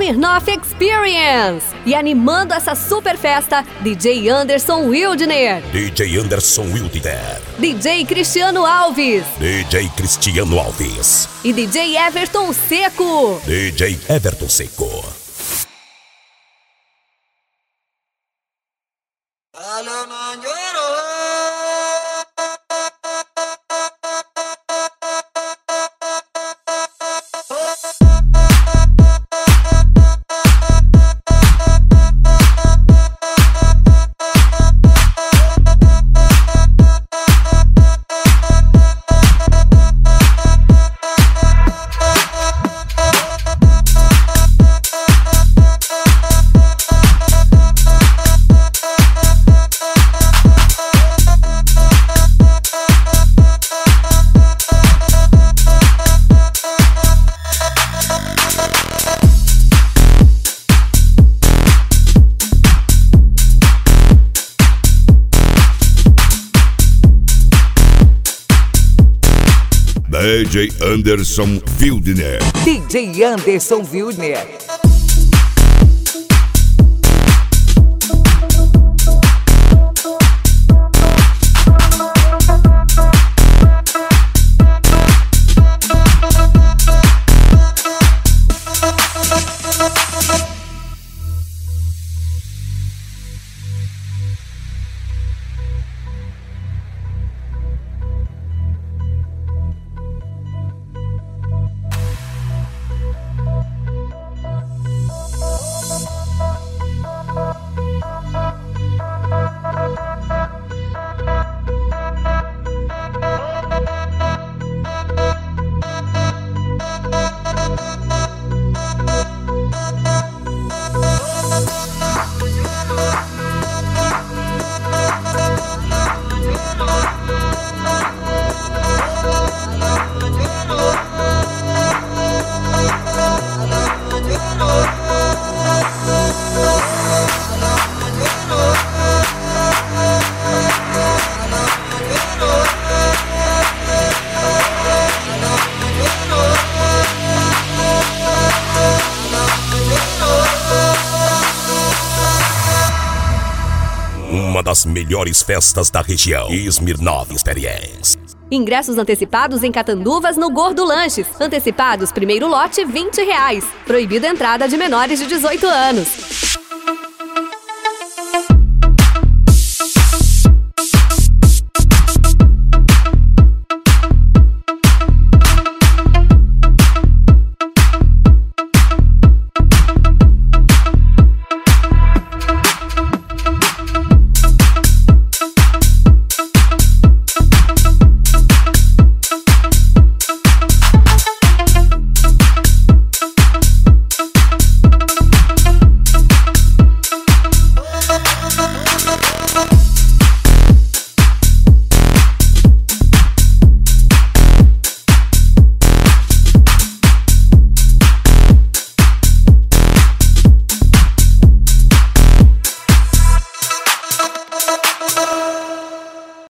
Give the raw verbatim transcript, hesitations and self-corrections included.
Smirnoff Experience. E animando essa super festa, D J Anderson Wildner, D J Anderson Wildner, D J Cristiano Alves, D J Cristiano Alves e D J Everton Seco, D J Everton Seco. D J Anderson Wildner, D J Anderson Wildner. Uma das melhores festas da região. Smirnoff Experience. Ingressos antecipados em Catanduvas no Gordo Lanches. Antecipados, primeiro lote, vinte reais. Proibido a entrada de menores de dezoito anos.